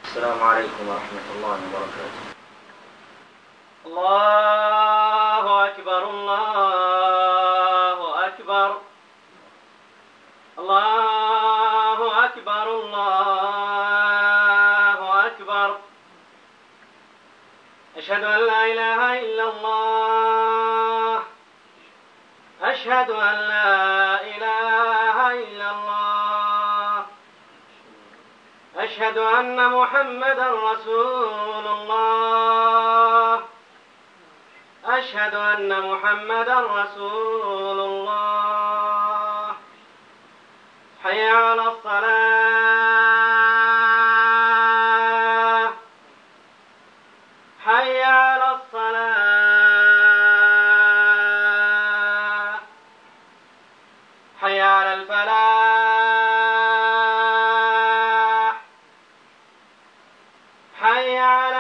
السلام عليكم ورحمة الله وبركاته. الله أكبر الله أكبر الله أكبر الله أكبر. أشهد أن لا إله إلا الله. أشهد أن لا إله إلا الله. أشهد أن محمدا رسول الله. أشهد أن محمدا رسول الله. حي على الصلاة. حي على الصلاة. حي على الفلاح. حي على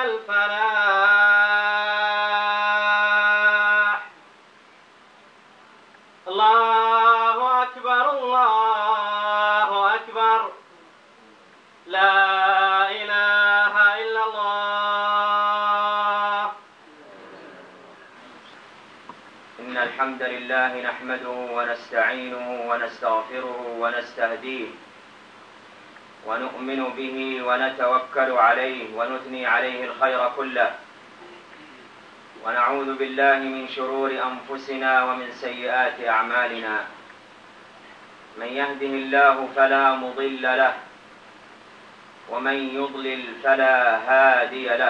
الفلاح. الله أكبر الله أكبر. لا إله إلا الله. إن الحمد لله نحمده ونستعينه ونستغفره ونستهديه ونؤمن به ونتوكل عليه ونثني عليه الخير كله، ونعوذ بالله من شرور أنفسنا ومن سيئات أعمالنا. من يهده الله فلا مضل له، ومن يضلل فلا هادي له.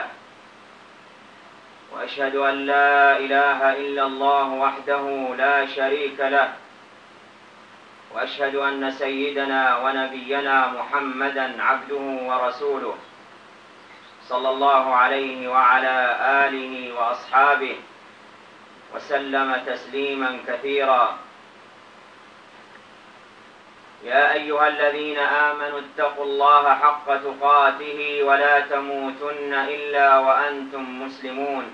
وأشهد أن لا إله إلا الله وحده لا شريك له، وأشهد أن سيدنا ونبينا محمدا عبده ورسوله صلى الله عليه وعلى آله وأصحابه وسلم تسليما كثيرا. يا أيها الذين آمنوا اتقوا الله حق تقاته ولا تموتن إلا وأنتم مسلمون.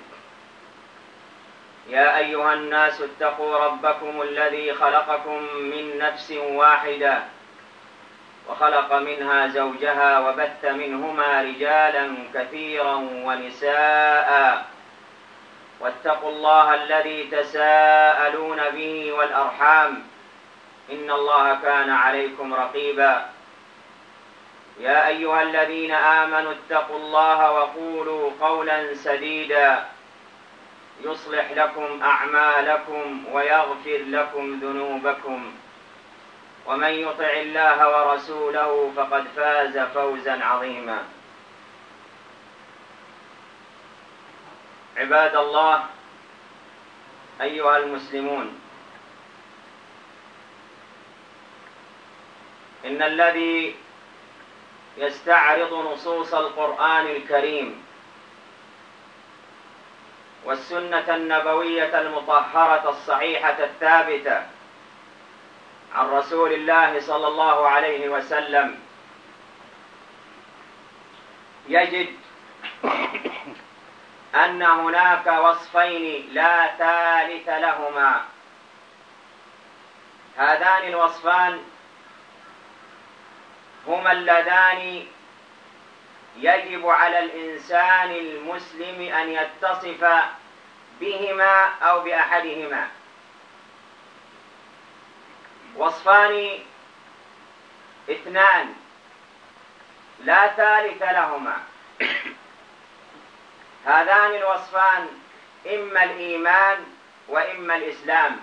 يا أيها الناس اتقوا ربكم الذي خلقكم من نفس واحدة وخلق منها زوجها وبث منهما رجالا كثيرا ونساء، واتقوا الله الذي تساءلون به والأرحام إن الله كان عليكم رقيبا. يا أيها الذين آمنوا اتقوا الله وقولوا قولا سديدا يصلح لكم أعمالكم ويغفر لكم ذنوبكم، ومن يطع الله ورسوله فقد فاز فوزا عظيما. عباد الله، أيها المسلمون، إن الذي يستعرض نصوص القرآن الكريم والسنة النبوية المطهرة الصحيحة الثابتة عن رسول الله صلى الله عليه وسلم يجد أن هناك وصفين لا ثالث لهما. هذان الوصفان هما اللذان يجب على الإنسان المسلم أن يتصف بهما أو بأحدهما. وصفان اثنان لا ثالث لهما. هذان الوصفان إما الإيمان وإما الإسلام.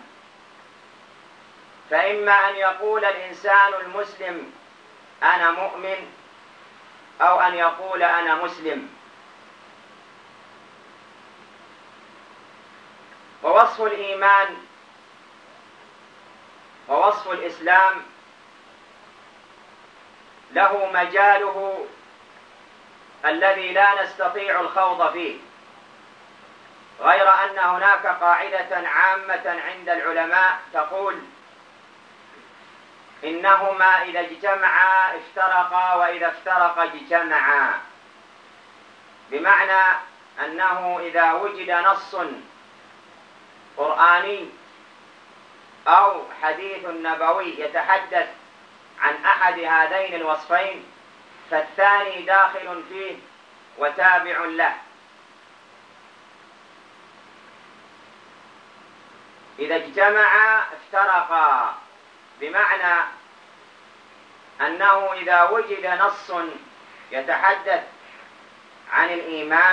فإما أن يقول الإنسان المسلم أنا مؤمن، أو أن يقول أنا مسلم. ووصف الإيمان ووصف الإسلام له مجاله الذي لا نستطيع الخوض فيه، غير أن هناك قاعدة عامة عند العلماء تقول إنهما إذا اجتمعا افترقا وإذا افترقا اجتمعا، بمعنى أنه إذا وجد نص قرآني أو حديث نبوي يتحدث عن أحد هذين الوصفين فالثاني داخل فيه وتابع له. إذا اجتمعا افترقا، بمعنى أنه إذا وجد نص يتحدث عن الإيمان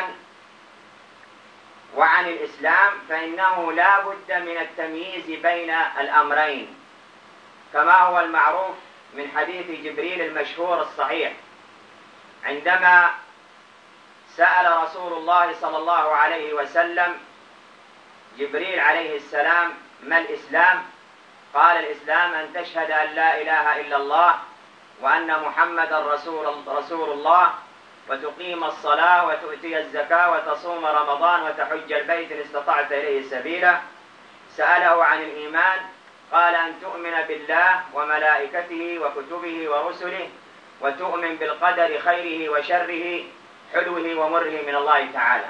وعن الإسلام فإنه لا بد من التمييز بين الأمرين، كما هو المعروف من حديث جبريل المشهور الصحيح عندما سأل رسول الله صلى الله عليه وسلم جبريل عليه السلام: ما الإسلام؟ قال: الإسلام أن تشهد أن لا إله إلا الله وأن محمدا رسول الله، وتقيم الصلاة وتؤتي الزكاة وتصوم رمضان وتحج البيت إن استطعت إليه سبيلا. سأله عن الإيمان قال: أن تؤمن بالله وملائكته وكتبه ورسله وتؤمن بالقدر خيره وشره حلوه ومره من الله تعالى.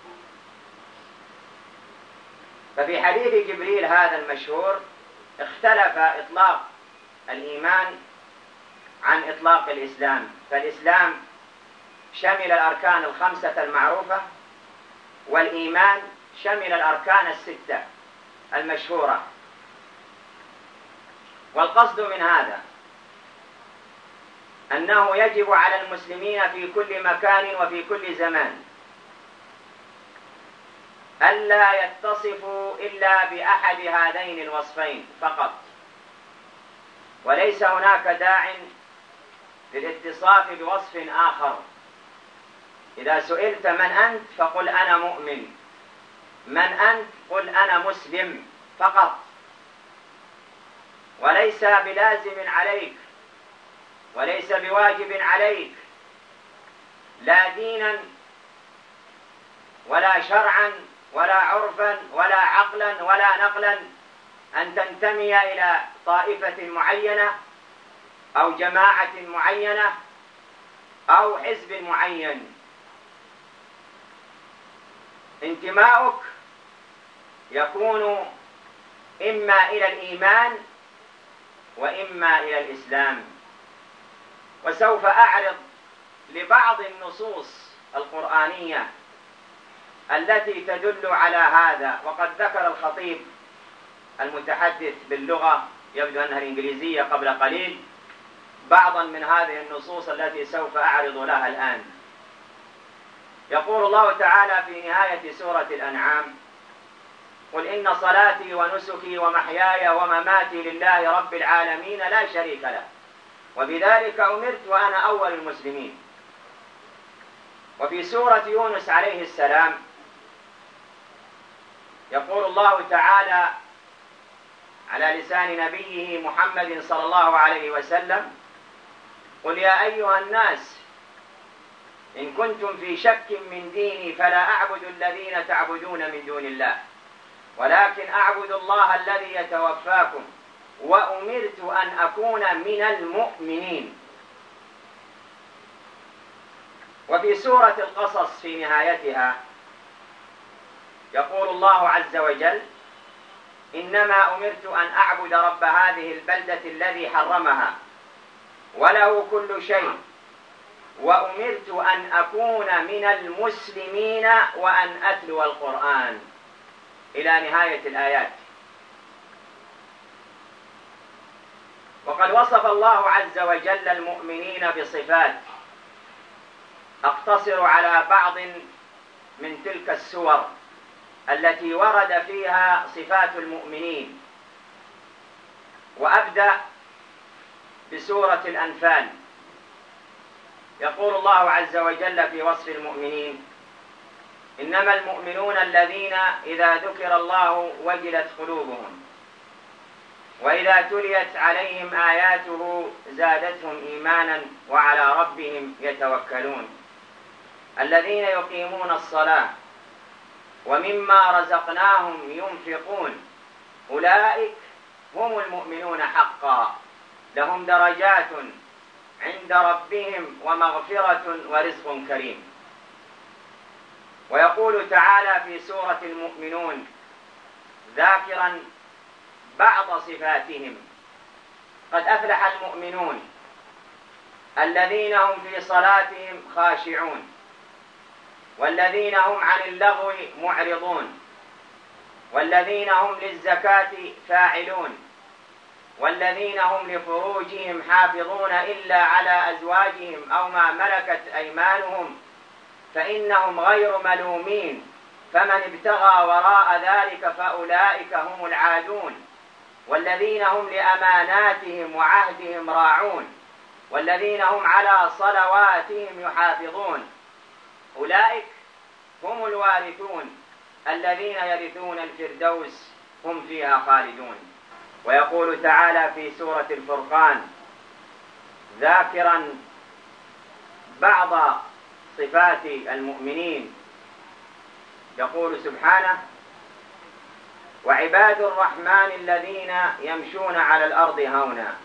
ففي حديث جبريل هذا المشهور اختلف إطلاق الإيمان عن إطلاق الإسلام، فالإسلام شمل الأركان الخمسة المعروفة، والإيمان شمل الأركان الستة المشهورة. والقصد من هذا أنه يجب على المسلمين في كل مكان وفي كل زمان ألا يتصفوا إلا بأحد هذين الوصفين فقط، وليس هناك داع للاتصاف بوصف آخر. إذا سئلت من أنت فقل أنا مؤمن، من أنت قل أنا مسلم فقط، وليس بلازم عليك وليس بواجب عليك لا دينا ولا شرعا ولا عرفا ولا عقلا ولا نقلا أن تنتمي إلى طائفة معينة أو جماعة معينة أو حزب معين. انتماؤك يكون إما إلى الإيمان وإما إلى الإسلام. وسوف أعرض لبعض النصوص القرآنية التي تدل على هذا، وقد ذكر الخطيب المتحدث باللغة يبدو أنها الإنجليزية قبل قليل بعضا من هذه النصوص التي سوف أعرض لها الآن. يقول الله تعالى في نهاية سورة الأنعام: قل إن صلاتي ونسكي ومحياي ومماتي لله رب العالمين لا شريك له وبذلك أمرت وأنا أول المسلمين. وفي سورة يونس عليه السلام يقول الله تعالى على لسان نبيه محمد صلى الله عليه وسلم: قل يا أيها الناس إن كنتم في شك من ديني فلا أعبد الذين تعبدون من دون الله ولكن أعبد الله الذي يتوفاكم وأمرت أن أكون من المؤمنين. وفي سورة القصص في نهايتها يقول الله عز وجل: إنما أمرت أن أعبد رب هذه البلدة الذي حرمها وله كل شيء وأمرت أن أكون من المسلمين وأن أتلو القرآن، إلى نهاية الآيات. وقد وصف الله عز وجل المؤمنين بصفات أقتصر على بعض من تلك السور التي ورد فيها صفات المؤمنين، وأبدأ بسورة الأنفال. يقول الله عز وجل في وصف المؤمنين: إنما المؤمنون الذين إذا ذكر الله وجلت قلوبهم وإذا تليت عليهم آياته زادتهم إيمانا وعلى ربهم يتوكلون الذين يقيمون الصلاة ومما رزقناهم ينفقون أولئك هم المؤمنون حقا لهم درجات عند ربهم ومغفرة ورزق كريم. ويقول تعالى في سورة المؤمنون ذاكرا بعض صفاتهم: قد أفلح المؤمنون الذين هم في صلاتهم خاشعون، والذين هم عن اللغو معرضون، والذين هم للزكاة فاعلون، والذين هم لفروجهم حافظون إلا على أزواجهم أو ما ملكت أيمانهم فإنهم غير ملومين، فمن ابتغى وراء ذلك فأولئك هم العادون، والذين هم لأماناتهم وعهدهم راعون، والذين هم على صلواتهم يحافظون، أولئك هم الوارثون الذين يرثون الفردوس هم فيها خالدون. ويقول تعالى في سورة الفرقان ذاكرا بعض صفات المؤمنين، يقول سبحانه: وعباد الرحمن الذين يمشون على الأرض هونا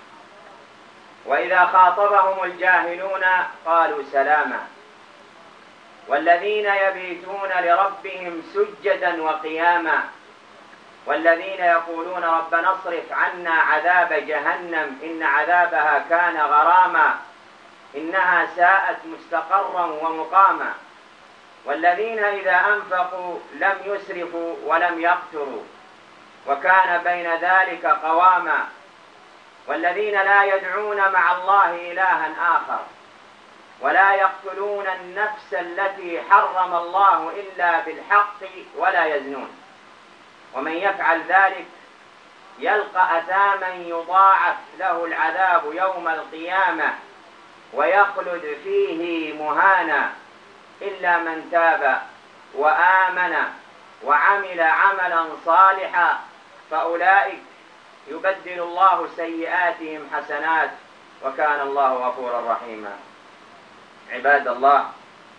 وإذا خاطبهم الجاهلون قالوا سلاما والذين يبيتون لربهم سجدا وقياما والذين يقولون ربنا اصرف عنا عذاب جهنم إن عذابها كان غراما إنها ساءت مستقرا ومقاما والذين إذا أنفقوا لم يسرفوا ولم يقتروا وكان بين ذلك قواما والذين لا يدعون مع الله إلها آخر ولا يقتلون النفس التي حرم الله إلا بالحق ولا يزنون ومن يفعل ذلك يلقى أثاما يضاعف له العذاب يوم القيامة ويخلد فيه مهانا إلا من تاب وآمن وعمل عملا صالحا فأولئك يبدل الله سيئاتهم حسنات وكان الله غفورا رحيما. عباد الله،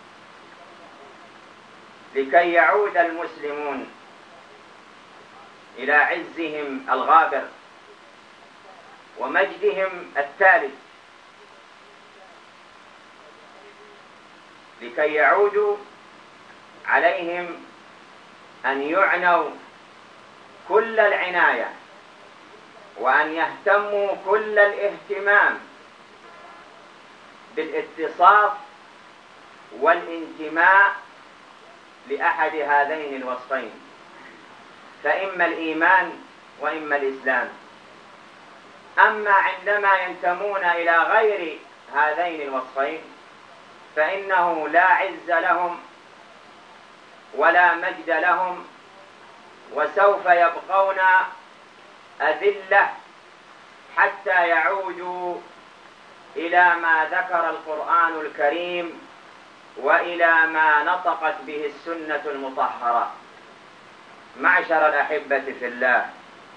لكي يعود المسلمون إلى عزهم الغابر ومجدهم الثالث، لكي يعودوا عليهم أن يعنوا كل العناية وأن يهتموا كل الاهتمام بالاتصاف والانتماء لأحد هذين الوصفين، فإما الإيمان وإما الإسلام. أما عندما ينتمون إلى غير هذين الوصفين فإنه لا عز لهم ولا مجد لهم وسوف يبقون أذلة حتى يعودوا إلى ما ذكر القرآن الكريم وإلى ما نطقت به السنة المطهرة. معشر الأحبة في الله،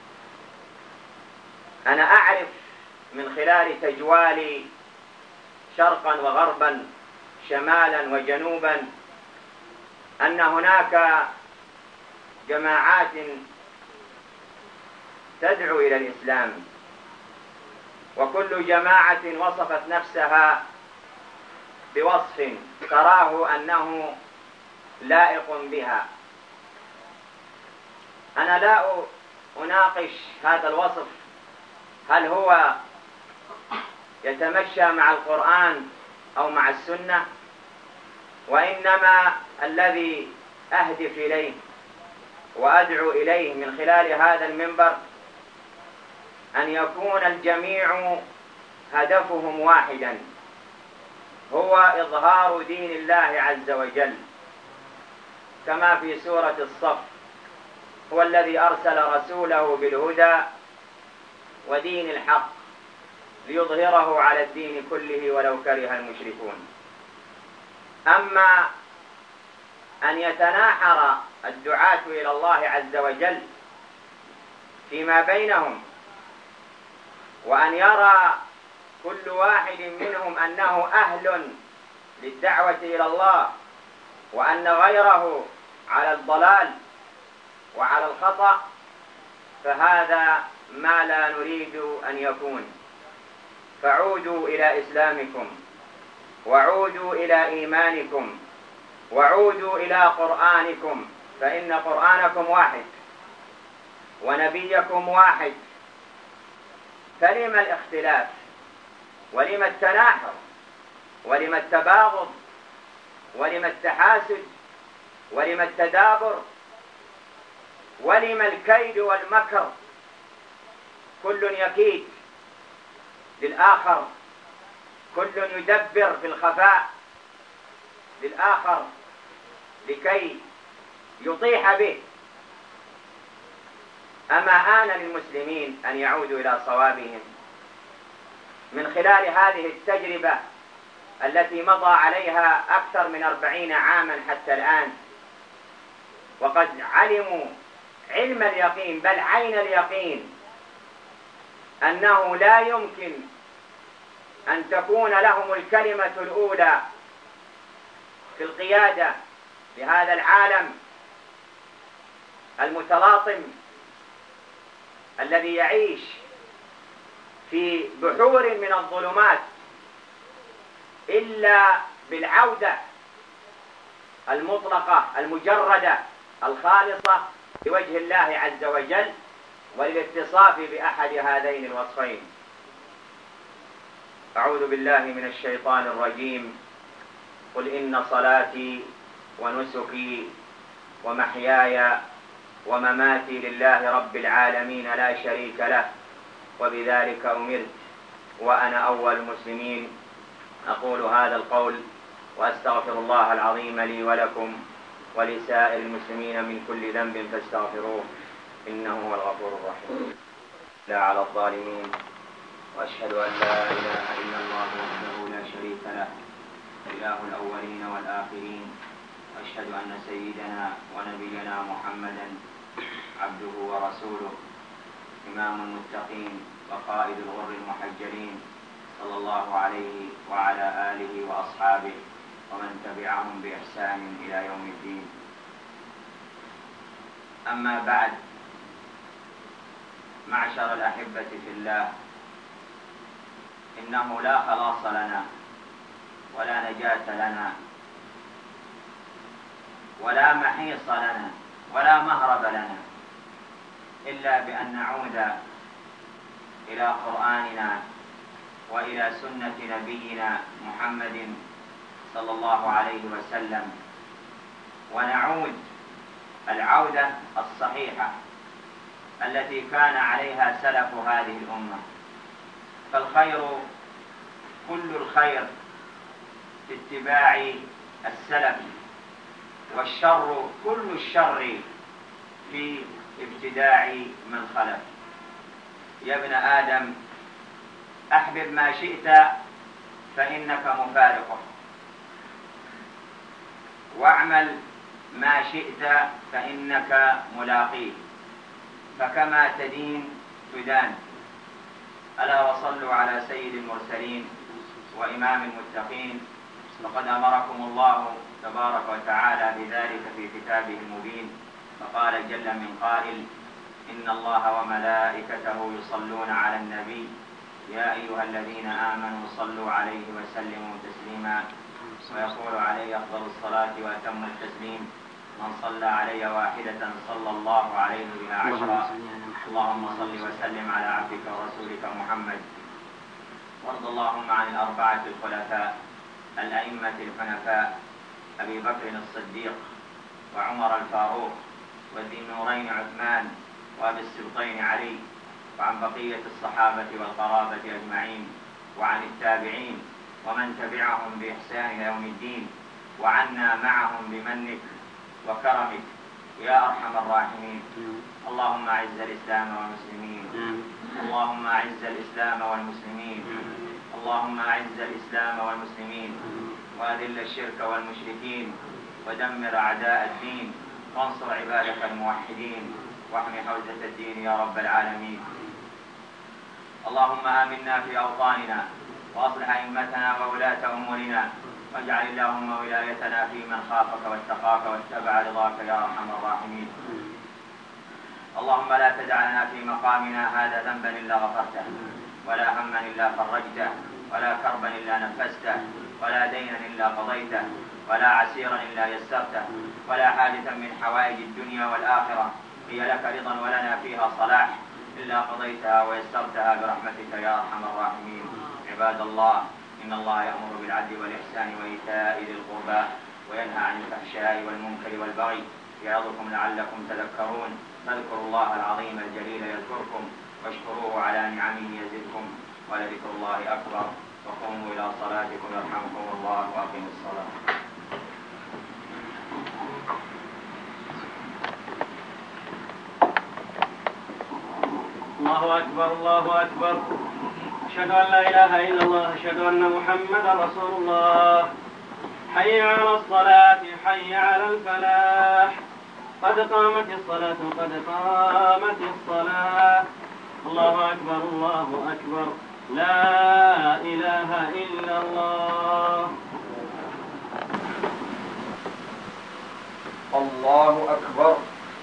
أنا أعرف من خلال تجوالي شرقا وغربا شمالا وجنوبا أن هناك جماعات تدعو إلى الإسلام، وكل جماعة وصفت نفسها بوصف تراه أنه لائق بها. أنا لا أناقش هذا الوصف هل هو يتمشى مع القرآن أو مع السنة، وإنما الذي أهدف إليه وأدعو إليه من خلال هذا المنبر أن يكون الجميع هدفهم واحدا، هو إظهار دين الله عز وجل، كما في سورة الصف: هو الذي أرسل رسوله بالهدى ودين الحق ليظهره على الدين كله ولو كره المشركون. أما أن يتناحر الدعاة إلى الله عز وجل فيما بينهم وأن يرى كل واحد منهم أنه أهل للدعوة إلى الله وأن غيره على الضلال وعلى الخطأ، فهذا ما لا نريد أن يكون. فعودوا إلى إسلامكم، وعودوا إلى إيمانكم، وعودوا إلى قرآنكم، فإن قرآنكم واحد ونبيكم واحد، فلما الاختلاف؟ ولم التناحر، ولم التباغض، ولم التحاسد، ولم التدابر، ولم الكيد والمكر. كل يكيد للآخر، كل يدبر في الخفاء للآخر لكي يطيح به. أما آن للمسلمين أن يعودوا إلى صوابهم من خلال هذه التجربة التي مضى عليها أكثر من 40 عاما حتى الآن، وقد علموا علم اليقين بل عين اليقين أنه لا يمكن أن تكون لهم الكلمة الأولى في القيادة لهذا العالم المتلاطم الذي يعيش في بحور من الظلمات إلا بالعودة المطلقة المجردة الخالصة لوجه الله عز وجل وللاتصاف بأحد هذين الوصفين. أعوذ بالله من الشيطان الرجيم. قل إن صلاتي ونسكي ومحياي ومماتي لله رب العالمين لا شريك له وبذلك أمرت وأنا أول المسلمين. أقول هذا القول وأستغفر الله العظيم لي ولكم ولسائر المسلمين من كل ذنب فاستغفروه إنه هو الغفور الرحيم. لا على الظالمين، وأشهد أن لا إله إلا الله وحده لا شريك له إله الأولين والآخرين، وأشهد أن سيدنا ونبينا محمدا عبده ورسوله إمام المتقين وقائد الغر المحجلين صلى الله عليه وعلى آله وأصحابه ومن تبعهم بإحسان إلى يوم الدين. أما بعد، معشر الأحبة في الله، إنه لا خلاص لنا ولا نجاة لنا ولا محيص لنا ولا مهرب لنا إلا بأن نعود إلى قرآننا وإلى سنة نبينا محمد صلى الله عليه وسلم، ونعود العودة الصحيحة التي كان عليها سلف هذه الأمة. فالخير كل الخير في اتباع السلف، والشر كل الشر في ابتداع من خلف. يا ابن آدم، أحبب ما شئت فإنك مفارقه، واعمل ما شئت فإنك ملاقيه، فكما تدين تدان. ألا وصلوا على سيد المرسلين وإمام المتقين، فقد أمركم الله تبارك وتعالى بذلك في كتابه المبين، فقال جل من قائل: إن الله وملائكته يصلون على النبي يا أيها الذين آمنوا صلوا عليه وسلموا تسليما. ويقول عليه أفضل الصلاة وأتم التسليم: من صلى علي واحدة صلى الله عليه بها عشرا. اللهم صل وسلم على عبدك ورسولك محمد. وارض اللهم عن الأربعة الخلفاء الأئمة الحنفاء أبي بكر الصديق وعمر الفاروق وذي النورين عثمان وأبي السبطين علي، وعن بقية الصحابة والقرابة أجمعين، وعن التابعين ومن تبعهم بإحسان إلى يوم الدين، وعنا معهم بمنك وكرمك يا أرحم الراحمين. اللهم أعز الإسلام والمسلمين، اللهم أعز الإسلام والمسلمين، اللهم أعز الإسلام والمسلمين، وأذل الشرك والمشركين، ودمر أعداء الدين، وانصر عبادك الموحدين، واحمي حوزة الدين يا رب العالمين. اللهم آمنا في أوطاننا، وأصلح أئمتنا وولاة أمورنا، واجعل اللهم ولايتنا في من خافك واتقاك واتبع رضاك يا أرحم الراحمين. اللهم لا تدع لنا في مقامنا هذا ذنبا إلا غفرته، ولا هما إلا فرجته، ولا كربا إلا نفسته، ولا دينا إلا قضيته، ولا عسيرا إلا يسرته، ولا حادثا من حوائج الدنيا والآخرة هي لك رضا ولنا فيها صلاح إلا قضيتها ويسرتها برحمتك يا أرحم الراحمين. عباد الله، إن الله يأمر بالعدل والإحسان وإيتاء ذي القربى وينهى عن الفحشاء والمنكر والبغي يعظكم لعلكم تذكرون. فاذكروا الله العظيم الجليل يذكركم واشكروه على نعمه يزدكم ولذكر الله أكبر. وقوموا إلى صلاتكم يرحمكم الله وأقيموا الصلاة. الله أكبر الله أكبر. أشهد أن لا إله إلا الله، أشهد أن محمدا رسول الله. حي على الصلاة، حي على الفلاح، قد قامت الصلاة، قد قامت الصلاة. الله أكبر الله أكبر، لا إله إلا الله. الله أكبر.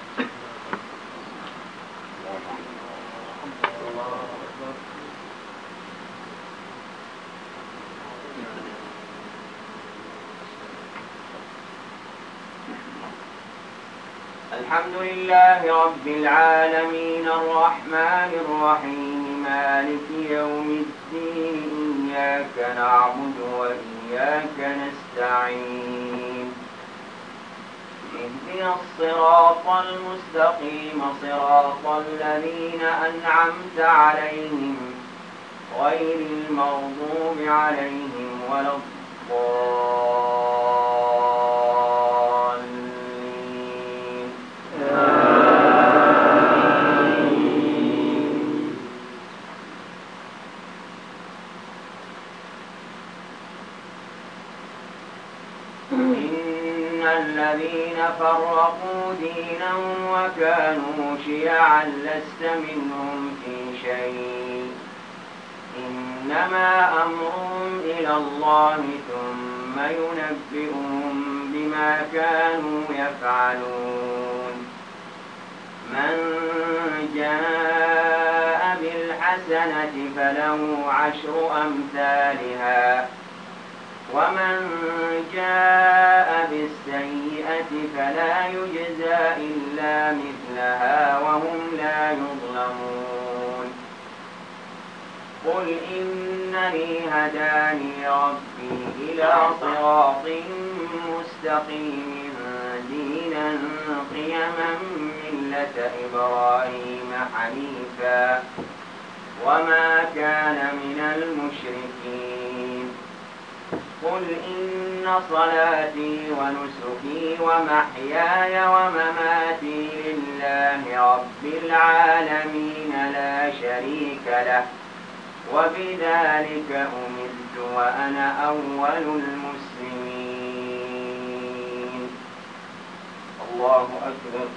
الحمد لله رب العالمين الرحمن الرحيم مالك يوم الدين، إياك نعبد وإياك نستعين، اهدنا الصراط المستقيم صراط الذين أنعمت عليهم غير المغضوب عليهم ولا الضالين. إن الذين فرقوا دينهم وكانوا شيعا لست منهم في شيء، إنما أمرهم إلى الله ثم ينبئهم بما كانوا يفعلون. من جاء بالحسنة فله 10 أمثالها، ومن جاء بالسيئة فلا يجزى إلا مثلها وهم لا يظلمون. قل إنني هداني ربي إلى صراط مستقيم دينا قيما ملة إبراهيم حنيفا وما كان من المشركين. قل إن صلاتي ونسكي ومحياي ومماتي لله رب العالمين لا شريك له وبذلك أمرت وأنا أول المسلمين. الله أكبر.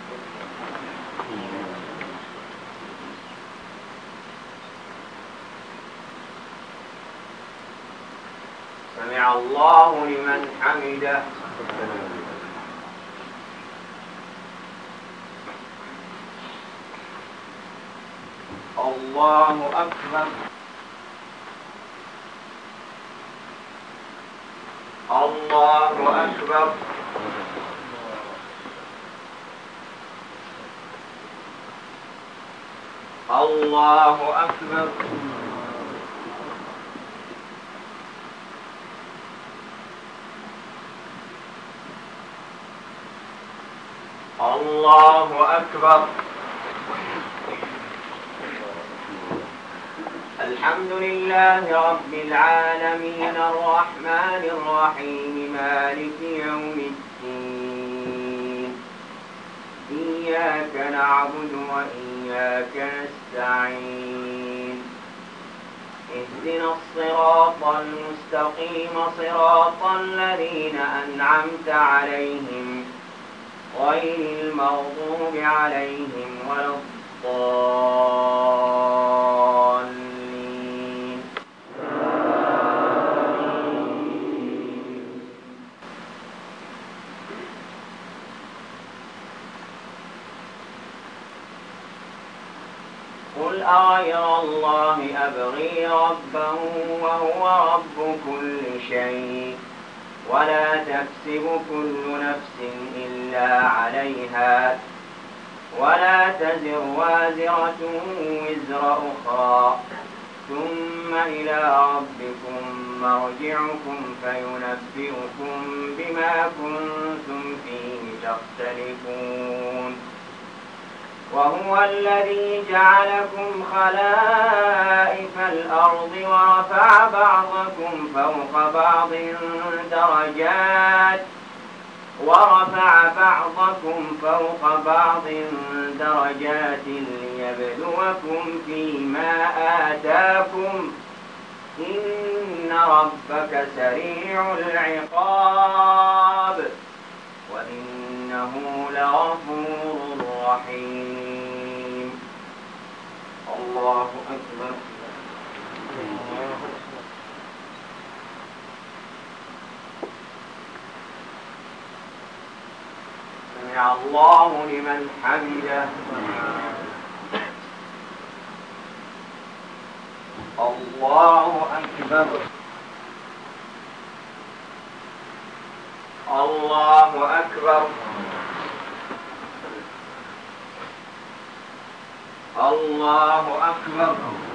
سمع الله لمن حمده. الله أكبر. الله أكبر. الله أكبر. الله أكبر. الحمد لله رب العالمين الرحمن الرحيم مالك يوم الدين، إياك نعبد وإياك نستعين، اهدنا الصراط المستقيم صراط الذين أنعمت عليهم غير المغضوب عليهم ولا الضالين. قل أغير الله أبغي ربا وهو رب كل شيء ولا تكسب كل نفس إلا عليها ولا تزر وازرة وزر أخرى ثم إلى ربكم مرجعكم فينبئكم بما كنتم فيه تختلفون وهو الذي جعلكم خلائف الأرض ورفع بعضكم فوق بعض درجات ليبلوكم فيما آتاكم إن ربك سريع العقاب وإنه لغفور رحيم. الله أكبر. سمع الله لمن حمده. الله أكبر. الله أكبر. الله أكبر.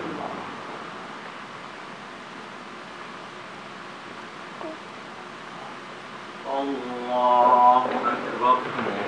الله أكبر.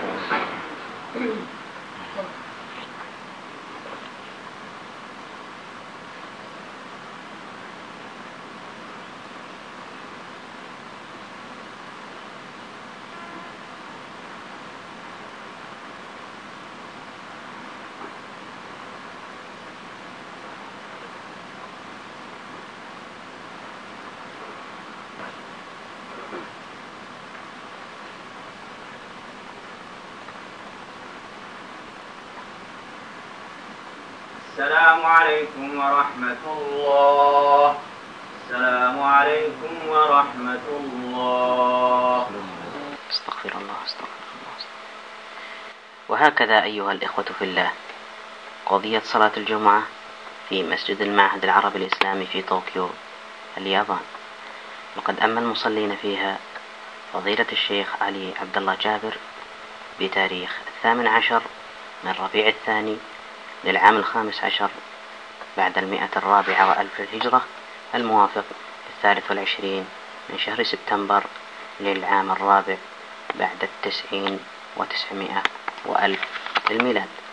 السلام عليكم ورحمة الله. السلام عليكم ورحمة الله. استغفر الله استغفر الله. وهكذا أيها الإخوة في الله، قضية صلاة الجمعة في مسجد المعهد العربي الإسلامي في طوكيو اليابان، وقد أما المصلين فيها فضيلة الشيخ علي عبد الله جابر بتاريخ 18 من ربيع الثاني للعام 15 بعد 104 وألف الهجرة، الموافق 23 من شهر سبتمبر للعام 4 بعد 90 و900 وألف للميلاد.